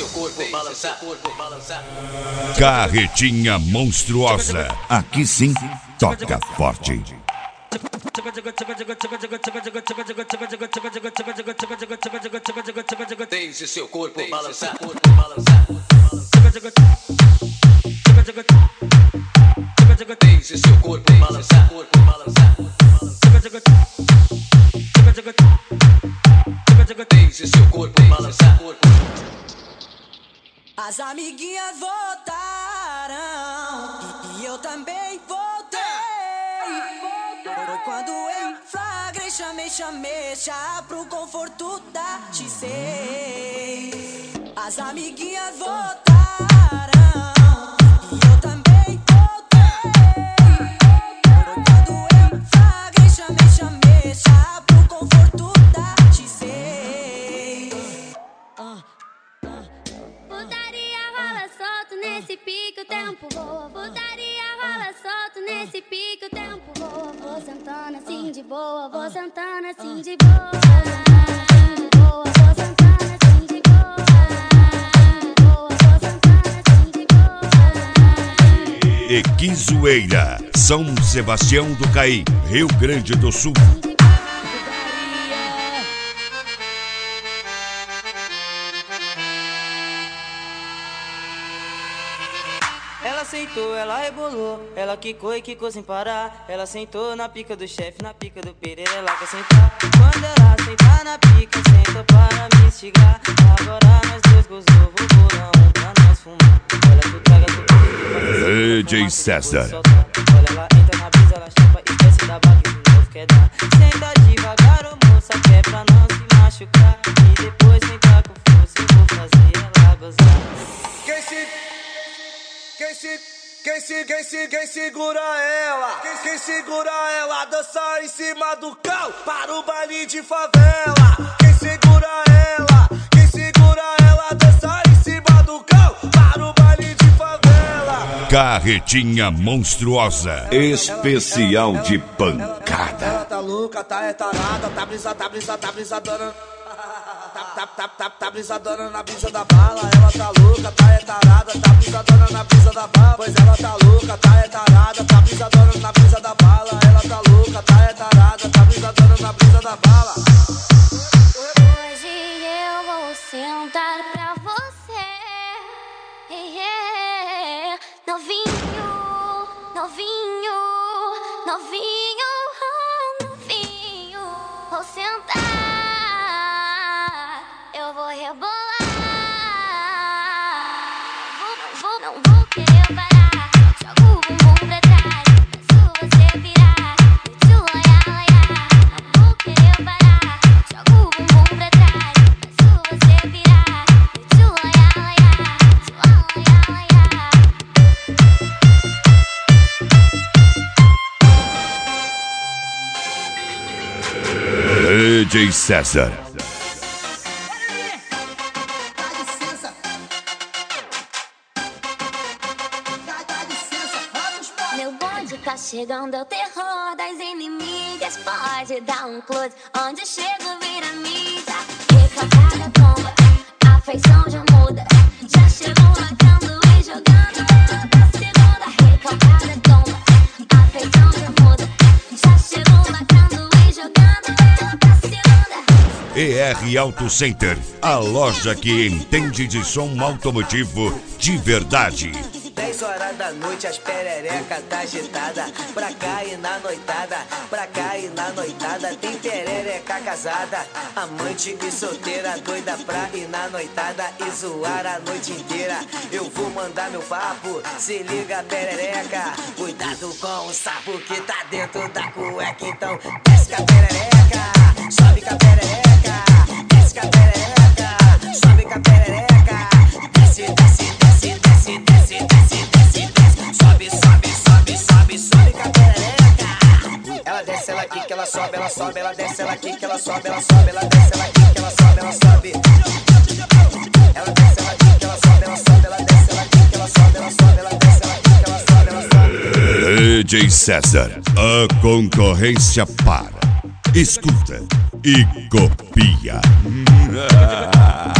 corpo balançar, balançar. Carretinha monstruosa. Aqui sim, toca forte. Deixe seu corpo balançar, balançar. Deixe seu corpo balançar, balançar. Deixe seu corpo balançar. As amiguinhas voltaram e eu também voltei. Foi quando em flagrei, chamei já pro conforto da XC. As amiguinhas voltaram e eu também voltei. Foi quando em flagrei, chamei já pro conforto da XC. Putaria rola solto nesse pique, o tempo voa. Putaria rola solto nesse pique, o tempo voa. Vou sentando assim de boa, vou sentando assim de boa. Vou sentando assim de boa. Vou sentando assim de boa. Equizoeira, São Sebastião do Caí, Rio Grande do Sul. Ela sentou, ela rebolou, ela quicou e quicou sem parar. Ela sentou na pica do chefe, na pica do Pereira, ela quer sentar. Quando ela sentar na pica, senta para me instigar. Agora nós dois gozou, vou bolão pra nós fumar. Olha tu traga tu DJ César. Olha ela entra na brisa, ela chapa, esquece da vaga e de novo quer dar. Senta devagar, ô moça, que é pra não se machucar. E depois sentar com força, eu vou fazer ela gozar. Quem segura ela? Quem segura ela dança em cima do carro para o baile de favela. Quem segura ela dança em cima do carro para o baile de favela. Carretinha monstruosa, especial de pancada. Ela tá louca, tá tarada, tá brisadona. Tá brisadona na brisa da bala. Ela tá louca, tá tarada, tá brisadona na brisa da bala. Pois ela tá louca, tá tarada, tá brisadona na brisa da bala. Ela tá louca, tá tarada, tá brisadona na brisa da bala. Hoje eu vou sentar pra você, novinho, novinho, novinho, novinho. Vou sentar, eu vou rebolar. Não vou querer parar. Jogo o bumbum pra trás, faço você virar. Não vou querer parar. Jogo o bumbum pra trás, faço você virar. DJ César. Meu bonde tá chegando, é o terror das inimigas. Pode dar um close, onde chego vira mídia. Recalcada bomba, a feição já muda. Já chegou matando e jogando pra segunda. Recalcada bomba, a feição já muda. Já chegou matando e jogando pra segunda. ER Auto Center, a loja que entende de som automotivo de verdade. 10 horas da noite, as perereca tá agitada. Pra cá e na noitada, pra cá e na noitada. Tem perereca casada, amante e solteira, doida pra ir na noitada e zoar a noite inteira. Eu vou mandar meu papo, se liga perereca. Cuidado com o sapo que tá dentro da cueca. Então desce com a perereca, sobe com a perereca. Desce com a perereca, sobe com a perereca. Desce, desce, desce, desce, desce, desce, desce, desce. Sobe, sobe, sobe, sobe, sobe com a perereca. Ela desce, ela quica, ela sobe, ela sobe. Ela desce, ela quica, ela sobe, ela sobe. Ela desce, ela quica, ela sobe, ela sobe. Ela desce, ela quica, ela sobe, ela sobe. Ela desce, ela quica, ela sobe, ela sobe. Ela desce, ela quica, ela sobe, ela sobe. DJ César, a concorrência para, escuta e copia.